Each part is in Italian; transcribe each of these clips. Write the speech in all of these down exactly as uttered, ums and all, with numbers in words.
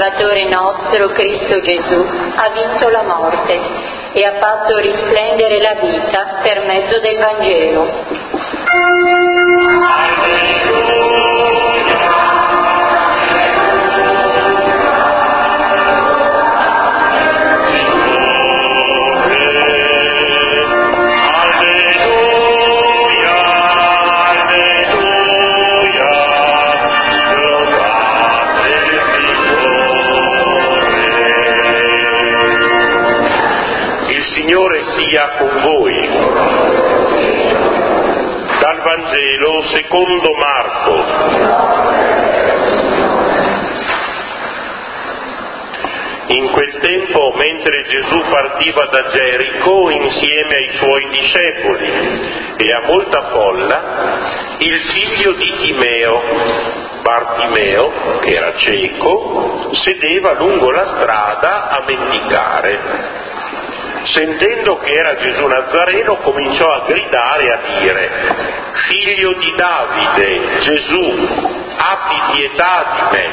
Salvatore nostro, Cristo Gesù, ha vinto la morte e ha fatto risplendere la vita per mezzo del Vangelo. Signore sia con voi. Dal Vangelo secondo Marco. In quel tempo, mentre Gesù partiva da Gerico insieme ai suoi discepoli e a molta folla, il figlio di Timeo, Bartimeo, che era cieco, sedeva lungo la strada a mendicare. Sentendo che era Gesù Nazareno, cominciò a gridare e a dire: «Figlio di Davide, Gesù, abbi pietà di me».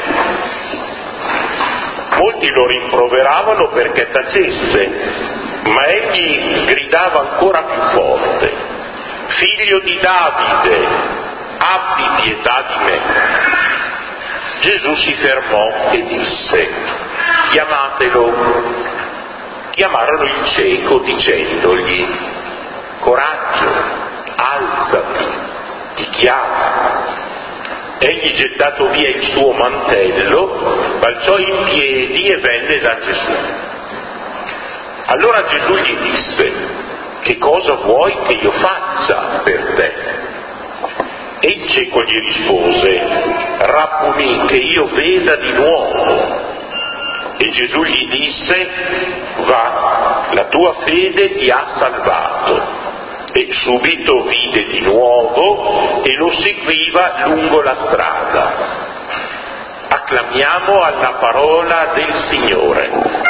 Molti lo rimproveravano perché tacesse, ma egli gridava ancora più forte: «Figlio di Davide, abbi pietà di me». Gesù si fermò e disse: «Chiamatelo». Chiamarono il cieco dicendogli: «Coraggio, alzati, ti chiama». Egli, gettato via il suo mantello, balzò in piedi e venne da Gesù. Allora Gesù gli disse: «Che cosa vuoi che io faccia per te?» E il cieco gli rispose: «Rabbuni, che io veda di nuovo». E Gesù gli disse: «Va, la tua fede ti ha salvato». E subito vide di nuovo e lo seguiva lungo la strada. Acclamiamo alla parola del Signore.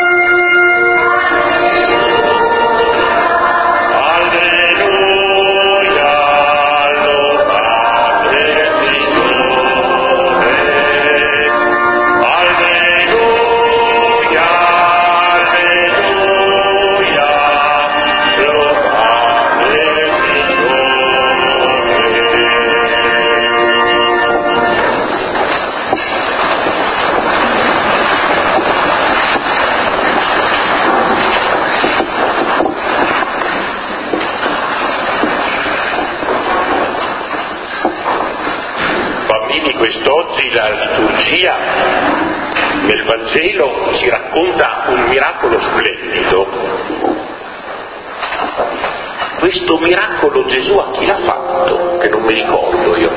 Quest'oggi la liturgia nel Vangelo ci racconta un miracolo splendido. Questo miracolo Gesù a chi l'ha fatto? Che non mi ricordo io.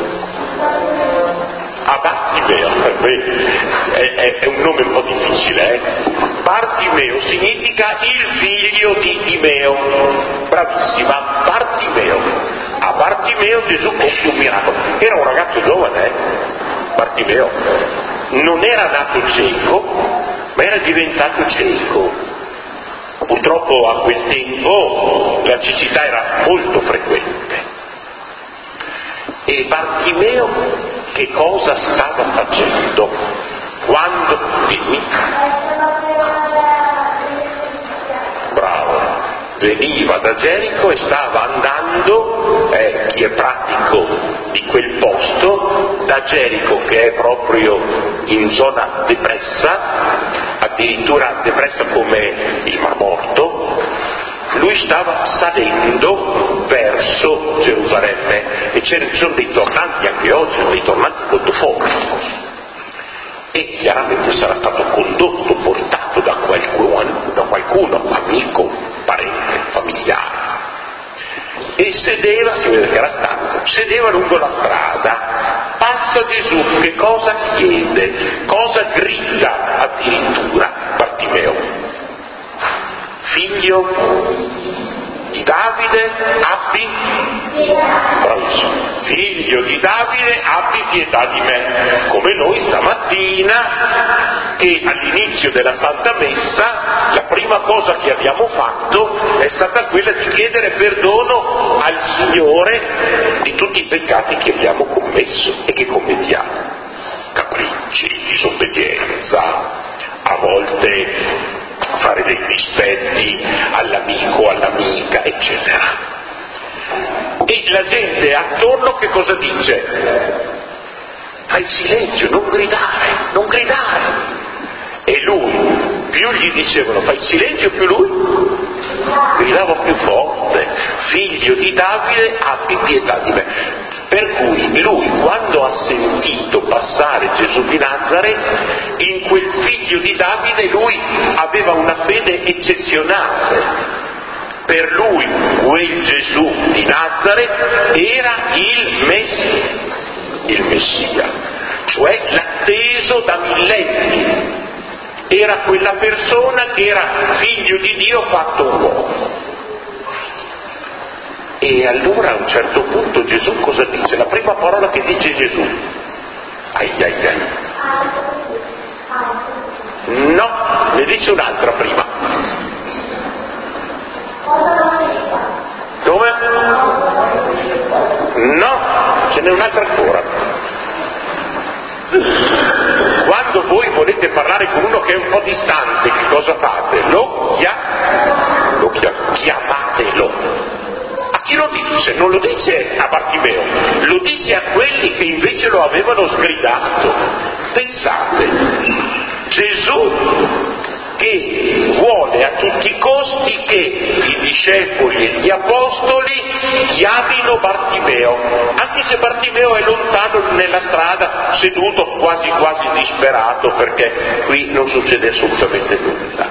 A Bartimeo, è, è, è un nome un po' difficile, eh? Bartimeo significa il figlio di Timeo. Bravissima, Bartimeo. A Bartimeo Gesù compie un miracolo. Era un ragazzo giovane, eh? Bartimeo. Non era nato cieco, ma era diventato cieco. Purtroppo a quel tempo la cecità era molto frequente. E Bartimeo che cosa stava facendo? Quando... Dimmi. Bravo. Veniva da Gerico e stava andando, eh, chi è pratico di quel posto, da Gerico, che è proprio in zona depressa, addirittura depressa come il Mar Morto, lui stava salendo verso Gerusalemme e ci sono dei tornanti anche oggi, dei tornanti molto forti. E chiaramente sarà stato condotto, portato da qualcuno, da qualcuno, amico, parente, familiare. E sedeva, si vede che era stanco, sedeva lungo la strada. Passa Gesù, che cosa chiede? Cosa grida addirittura Bartimeo? Figlio di Davide, abbi, bravissimo, figlio di Davide, abbi pietà di me. Come noi stamattina, che all'inizio della Santa Messa la prima cosa che abbiamo fatto è stata quella di chiedere perdono al Signore di tutti i peccati che abbiamo commesso e che commettiamo. Capricci, disobbedienza, a volte fare dei dispetti all'amico, all'amica, eccetera. E la gente attorno che cosa dice? Fai silenzio, non gridare, non gridare. E lui, più gli dicevano fai silenzio, più lui gridava più forte: figlio di Davide, abbi pietà di me. Per cui lui, quando ha sentito passare Gesù di Nazaret, in quel figlio di Davide lui aveva una fede eccezionale. Per lui quel Gesù di Nazaret era il, Mess- il Messia, cioè l'atteso da millenni. Era quella persona che era figlio di Dio fatto uomo. E allora a un certo punto Gesù cosa dice? La prima parola che dice Gesù: ai ai ai. No, ne dice un'altra prima. Come? No, ce n'è un'altra ancora. Quando voi volete parlare con uno che è un po' distante, che cosa fate? Lo, chia... lo chia... chiamatelo. A chi lo dice? Non lo dice a Bartimeo, lo dice a quelli che invece lo avevano sgridato. Pensate, Gesù che vuole a tutti i costi che i discepoli e gli apostoli chiamino Bartimeo, anche se Bartimeo è lontano nella strada, seduto quasi quasi disperato, perché qui non succede assolutamente nulla.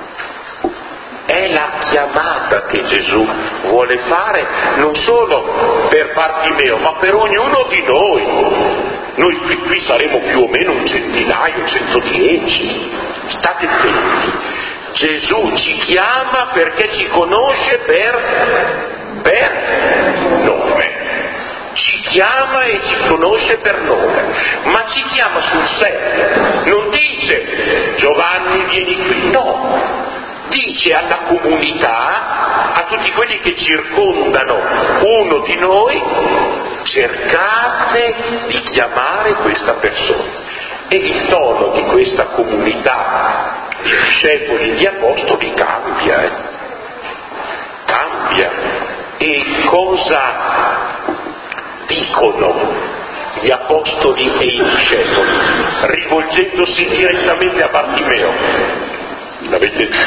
È la chiamata che Gesù vuole fare non solo per Bartimeo, ma per ognuno di noi. Noi qui, qui saremo più o meno un centinaio, centodieci. State attenti. Gesù ci chiama perché ci conosce per, per nome. Ci chiama e ci conosce per nome, ma ci chiama sul serio. Non dice Giovanni vieni qui, no. Dice alla comunità, a tutti quelli che circondano uno di noi: cercate di chiamare questa persona. E il tono di questa comunità di discepoli e di apostoli cambia, eh? cambia. E cosa dicono gli apostoli e i discepoli, rivolgendosi direttamente a Bartimeo? L'avete detto?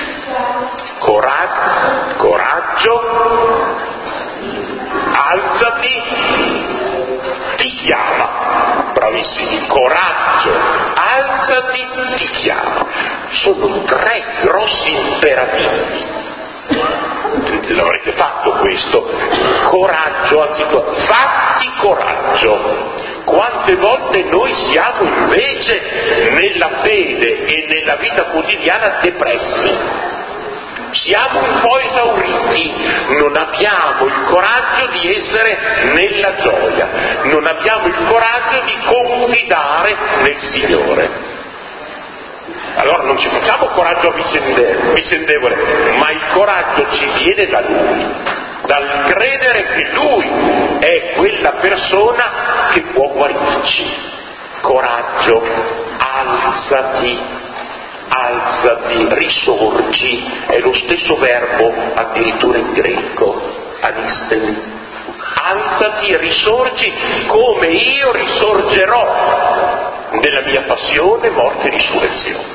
Coraggio, coraggio, alzati, ti chiama. Bravissimi, coraggio, alzati, ti chiama. Sono tre grossi imperativi. L'avrete fatto questo? Coraggio, anzitutto, fatti coraggio. Quante volte noi siamo invece nella fede e nella vita quotidiana depressi? Siamo un po' esauriti, non abbiamo il coraggio di essere nella gioia, non abbiamo il coraggio di confidare nel Signore. Allora non ci facciamo coraggio a vicendevole, ma il coraggio ci viene da Lui, dal credere che Lui è quella persona che può guarirci. Coraggio, alzati, alzati, risorgi, è lo stesso verbo addirittura in greco, anistemi. Alzati, risorgi come io risorgerò nella mia passione, morte e risurrezione.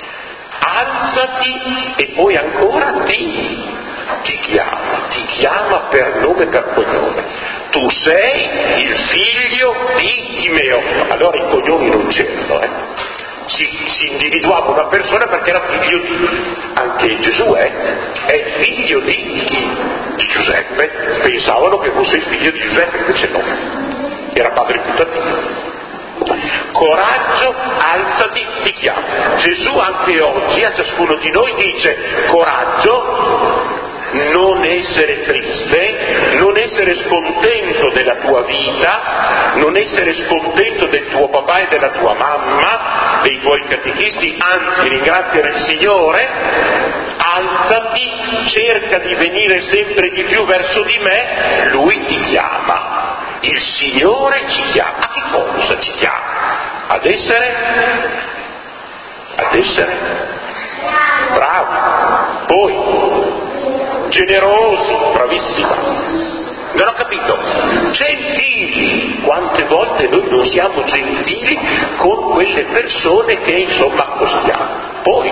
Alzati e poi ancora ti, ti chiama, ti chiama per nome e per cognome. Tu sei il figlio di Timeo. Allora i cognomi non c'erano, eh. Si, si individuava una persona perché era figlio di, anche Gesù è, è figlio di chi? Di Giuseppe. Pensavano che fosse il figlio di Giuseppe, invece no, era padre putativo. Coraggio, alzati, ti chiama. Gesù anche oggi a ciascuno di noi dice: coraggio, non essere triste, non essere scontento della tua vita, non essere scontento del tuo papà e della tua mamma, dei tuoi catechisti, anzi ringraziare il Signore. Alzati, cerca di venire sempre di più verso di me, Lui ti chiama. Il Signore ci chiama. A che cosa ci chiama? Ad essere ad essere bravi, poi generosi, bravissima. Non ho capito, gentili, quante volte noi non siamo gentili con quelle persone che insomma accostiamo. Poi,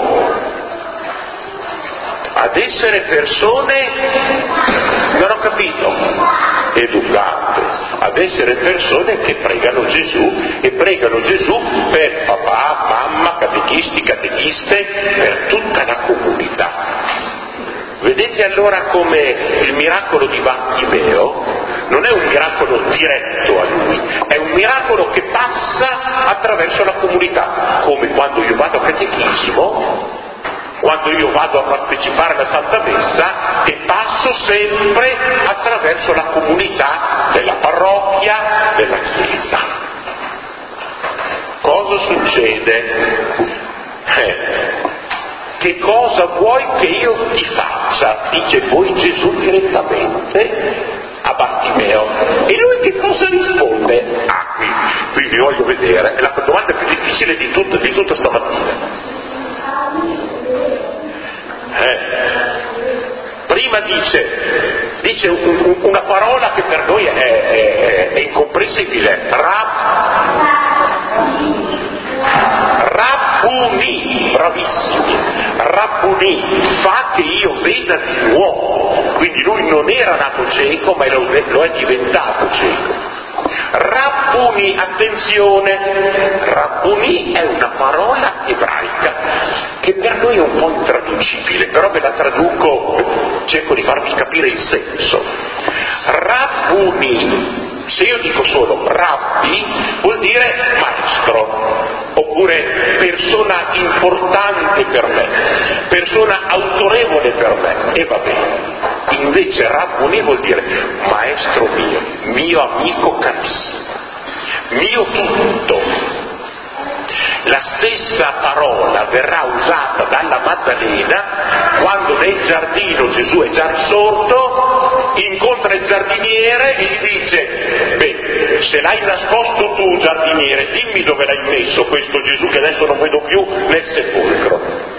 ad essere persone, non ho capito, educate, ad essere persone che pregano Gesù e pregano Gesù per papà, mamma, catechisti, catechiste, per tutta la comunità. Vedete allora come il miracolo di Bartimeo non è un miracolo diretto a lui, è un miracolo che passa attraverso la comunità, come quando io vado a catechismo, quando io vado a partecipare alla Santa Messa e passo sempre attraverso la comunità della parrocchia, della Chiesa. Cosa succede? Eh, che cosa vuoi che io ti faccia? Dice poi Gesù direttamente a Bartimeo. E lui che cosa risponde? Ah, qui, qui vi voglio vedere, è la domanda più difficile di tutta, di tutta stamattina. Eh, prima dice, dice un, un, una parola che per noi è, è, è incomprensibile, Rab, Rabbuni, bravissimi, Rabbuni, fa che io veda di nuovo, quindi lui non era nato cieco ma lo, lo è diventato cieco. Rabbuni, attenzione, Rabbuni è una parola ebraica che per noi è un po' intraducibile, però ve la traduco, cerco di farvi capire il senso. Rabbuni, se io dico solo rabbi, vuol dire maestro, oppure persona importante per me, persona autorevole per me, e va bene. Invece Rabbuni vuol dire maestro mio, mio amico carissimo, mio tutto. La stessa parola verrà usata dalla Maddalena quando nel giardino Gesù è già risorto, incontra il giardiniere e gli dice: beh, se l'hai nascosto tu, giardiniere, dimmi dove l'hai messo questo Gesù che adesso non vedo più nel sepolcro.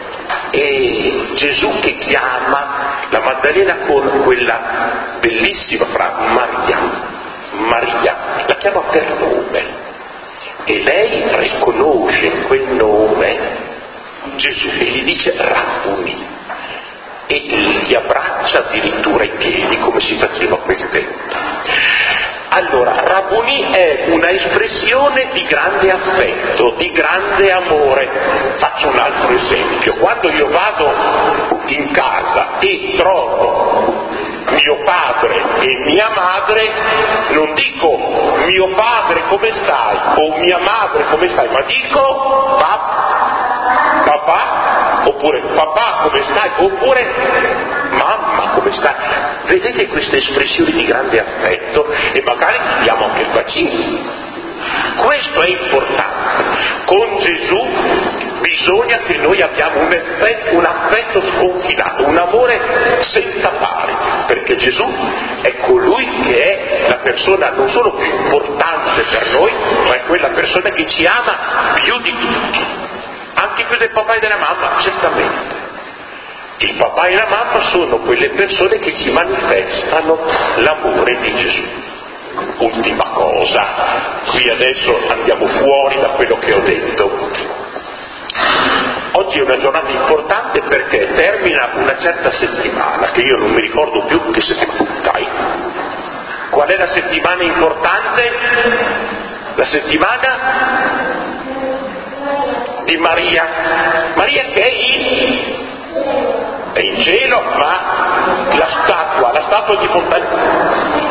E Gesù che chiama la Maddalena con quella bellissima frase, Maria, Maria, la chiama per nome. E lei riconosce in quel nome Gesù e gli dice Rabbuni e gli abbraccia addirittura i piedi come si faceva a quel tempo. Allora, Rabbuni è una espressione di grande affetto, di grande amore. Faccio un altro esempio: quando io vado in casa e trovo mio padre e mia madre, non dico mio padre come stai o mia madre come stai, ma dico papà, papà, oppure papà come stai, oppure mamma come stai. Vedete queste espressioni di grande affetto e magari gli diamo anche il bacino. Questo è importante. Con Gesù bisogna che noi abbiamo un, effetto, un affetto sconfinato, un amore senza pari, perché Gesù è colui che è la persona non solo più importante per noi, ma è quella persona che ci ama più di tutti, anche più del papà e della mamma, certamente. Il papà e la mamma sono quelle persone che ci manifestano l'amore di Gesù. Ultima cosa, qui adesso andiamo fuori da quello che ho detto. Oggi è una giornata importante perché termina una certa settimana, che io non mi ricordo più che settimana. Dai, qual è la settimana importante? La settimana di Maria. Maria che è in, è in cielo, ma la statua, la statua di Fontana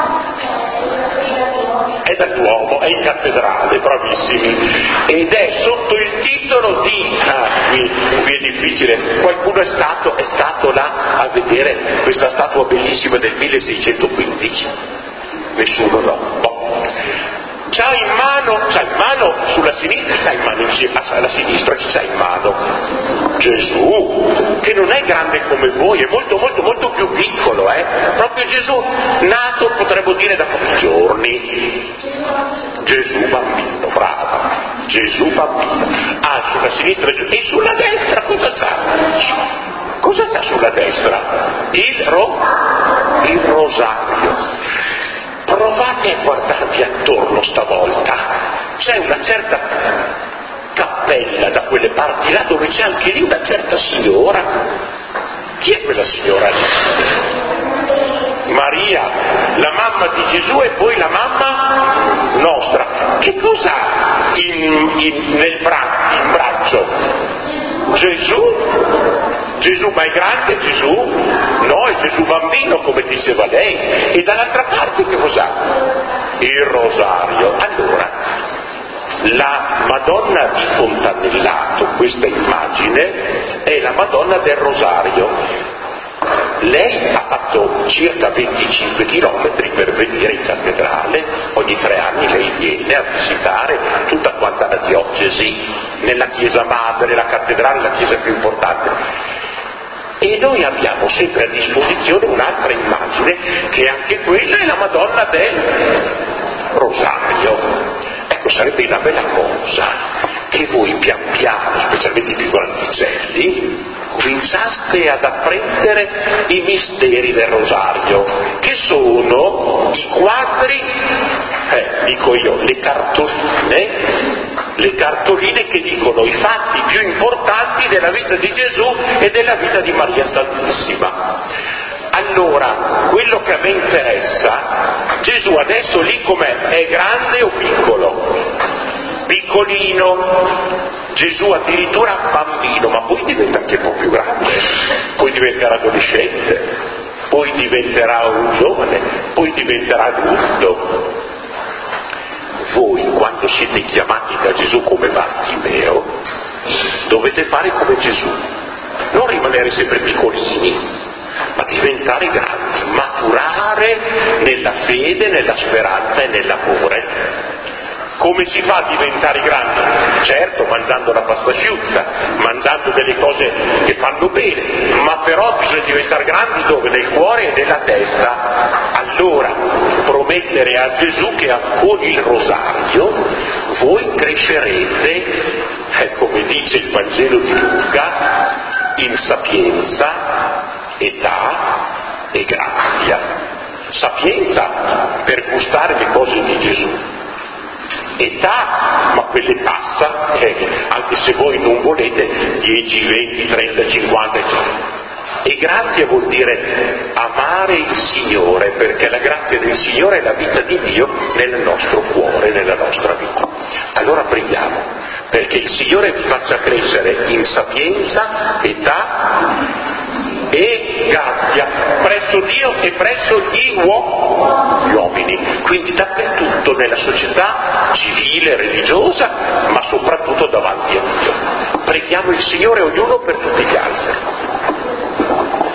è dal Duomo, è in cattedrale, bravissimi, ed è sotto il titolo di, ah, qui, qui è difficile, qualcuno è stato, è stato là a vedere questa statua bellissima del milleseicentoquindici? Nessuno, no, no. C'ha in mano, c'ha in mano sulla sinistra, c'ha in mano alla sinistra, chi c'ha in mano? Gesù, che non è grande come voi, è molto molto molto più piccolo, eh? Proprio Gesù, nato potremmo dire da pochi giorni. Gesù bambino, brava. Gesù bambino, ah, sulla sinistra Gesù, e sulla destra cosa c'ha? Cosa c'ha sulla destra? Il, ro... il rosario. Provate a guardarvi attorno stavolta, c'è una certa cappella da quelle parti là dove c'è anche lì una certa signora. Chi è quella signora lì? Maria, la mamma di Gesù e poi la mamma nostra. Che cosa ha in, in, nel bra- in braccio? Gesù? Gesù, ma è grande Gesù? No, è Gesù bambino, come diceva lei. E dall'altra parte che cos'ha? Il rosario. Allora, la Madonna di Fontanellato, questa immagine, è la Madonna del Rosario. Lei ha fatto circa venticinque chilometri per venire in cattedrale, ogni tre anni lei viene a visitare tutta quanta la diocesi, nella chiesa madre, la cattedrale, la chiesa più importante. E noi abbiamo sempre a disposizione un'altra immagine, che anche quella è la Madonna del Rosario. Ecco, sarebbe una bella cosa che voi pian piano, specialmente i più grandicelli, cominciaste ad apprendere i misteri del Rosario, che sono i quadri, eh, dico io, le cartoline, le cartoline che dicono i fatti più importanti della vita di Gesù e della vita di Maria Santissima. Allora, quello che a me interessa, Gesù adesso lì com'è? È grande o piccolo? Piccolino. Gesù addirittura bambino, ma poi diventa anche un po' più grande, poi diventerà adolescente, poi diventerà un giovane, poi diventerà adulto. Voi, quando siete chiamati da Gesù come Bartimeo, dovete fare come Gesù, non rimanere sempre piccolini, ma diventare grandi, maturare nella fede, nella speranza e nell'amore. Come si fa a diventare grandi? Certo, mangiando la pasta asciutta, mangiando delle cose che fanno bene, ma però bisogna diventare grandi dove? Nel cuore e nella testa. Allora, promettere a Gesù che con il rosario voi crescerete, eh, come dice il Vangelo di Luca, in sapienza, età e grazia. Sapienza per gustare le cose di Gesù. Età, ma quelle passa, eh, anche se voi non volete, dieci, venti, trenta, cinquanta, eccetera. E grazia vuol dire amare il Signore, perché la grazia del Signore è la vita di Dio nel nostro cuore, nella nostra vita. Allora preghiamo, perché il Signore vi faccia crescere in sapienza, età e grazia presso Dio e presso gli uomini, quindi dappertutto nella società civile, religiosa, ma soprattutto davanti a Dio. Preghiamo il Signore ognuno per tutti gli altri.